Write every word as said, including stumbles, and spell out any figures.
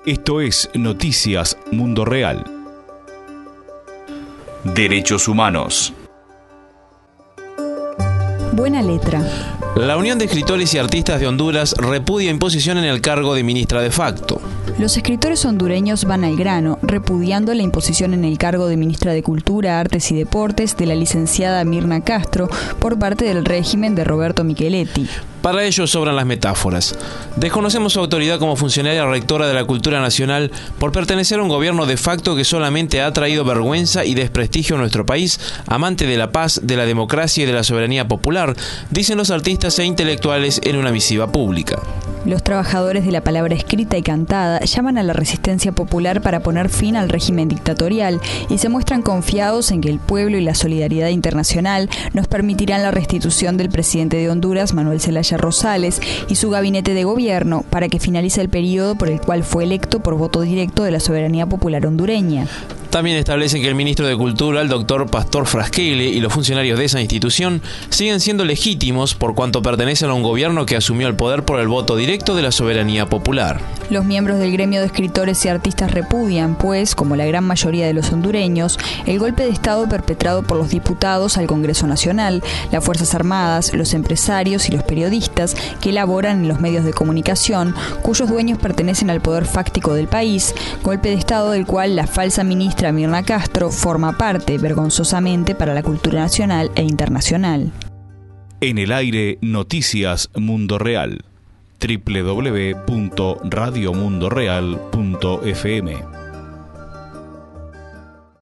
Esto es Noticias Mundo Real. Derechos humanos. Buena letra. La Unión de Escritores y Artistas de Honduras repudia imposición en el cargo de ministra de facto. Los escritores hondureños van al grano, repudiando la imposición en el cargo de ministra de Cultura, Artes y Deportes de la licenciada Mirna Castro por parte del régimen de Roberto Micheletti. Para ello sobran las metáforas. Desconocemos su autoridad como funcionaria rectora de la Cultura Nacional por pertenecer a un gobierno de facto que solamente ha traído vergüenza y desprestigio a nuestro país, amante de la paz, de la democracia y de la soberanía popular, dicen los artistas e intelectuales en una misiva pública. Los trabajadores de la palabra escrita y cantada llaman a la resistencia popular para poner fin al régimen dictatorial y se muestran confiados en que el pueblo y la solidaridad internacional nos permitirán la restitución del presidente de Honduras, Manuel Zelaya Rosales, y su gabinete de gobierno para que finalice el periodo por el cual fue electo por voto directo de la soberanía popular hondureña. También establecen que el ministro de Cultura, el doctor Pastor Frasquele, y los funcionarios de esa institución siguen siendo legítimos por cuanto pertenecen a un gobierno que asumió el poder por el voto directo de la soberanía popular. Los miembros del gremio de escritores y artistas repudian, pues, como la gran mayoría de los hondureños, el golpe de Estado perpetrado por los diputados al Congreso Nacional, las Fuerzas Armadas, los empresarios y los periodistas que laboran en los medios de comunicación, cuyos dueños pertenecen al poder fáctico del país, golpe de Estado del cual la falsa ministra Mirna Castro forma parte, vergonzosamente, para la cultura nacional e internacional. En el aire, Noticias Mundo Real. doble u doble u doble u punto radio mundo real punto f m